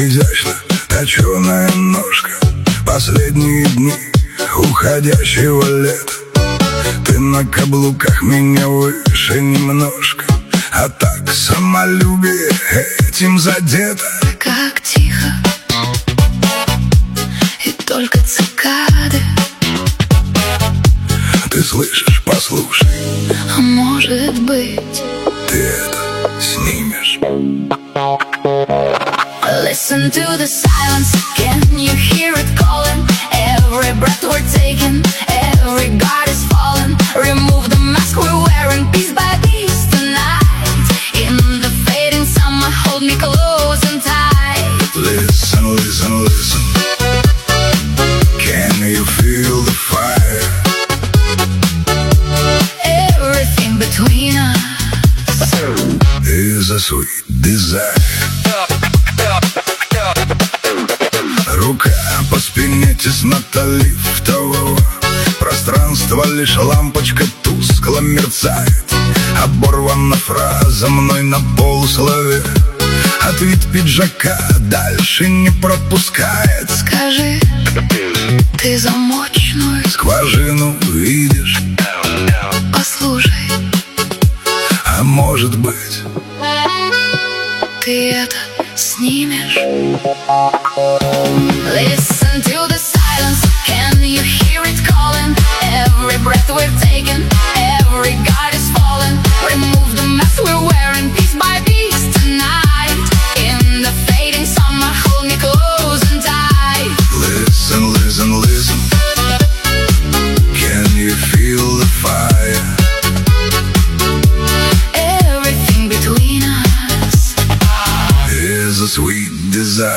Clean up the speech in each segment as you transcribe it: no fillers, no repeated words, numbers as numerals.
изящно точеная ножка. Последние дни уходящего лета. Ты на каблуках меня выше немножко, а так самолюбие этим задето. Как тихо, и только цикады. Ты слышишь, послушай, А может быть, ты это снимешь. Listen to the silence, can you hear it calling? Every breath we're taking, every guard is falling. Remove the mask we're wearing, piece by piece tonight. In the fading summer, hold me close and tight. Listen, listen, listen. Can you feel the fire? Everything between us is a sweet desire. Рука по спине, теснота лифтового пространства, лишь лампочка тускло мерцает. Оборвана фраза мной на полуслове, от вид пиджака дальше не пропускает. Скажи, ты замочную скважину видишь? Послушай, а может быть, ты это снимешь? Listen to the silence, can you hear it calling? Every breath we're taking, every guard is falling. Remove the mask we're wearing, piece by piece tonight. In the fading summer, hold me close and tight. Listen, listen, listen. Can you feel the fire? Everything between us is a sweet desire.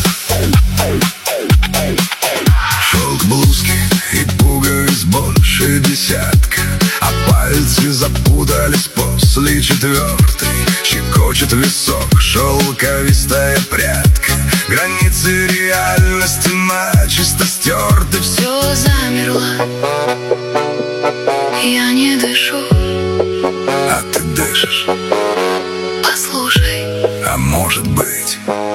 Шелк блузки и пуговиц больше десятка, а пальцы запутались после четвертой. Щекочет висок шелковистая прядка, границы реальности начисто стерты. все замерло, я не дышу. А ты дышишь? Послушай, а может быть,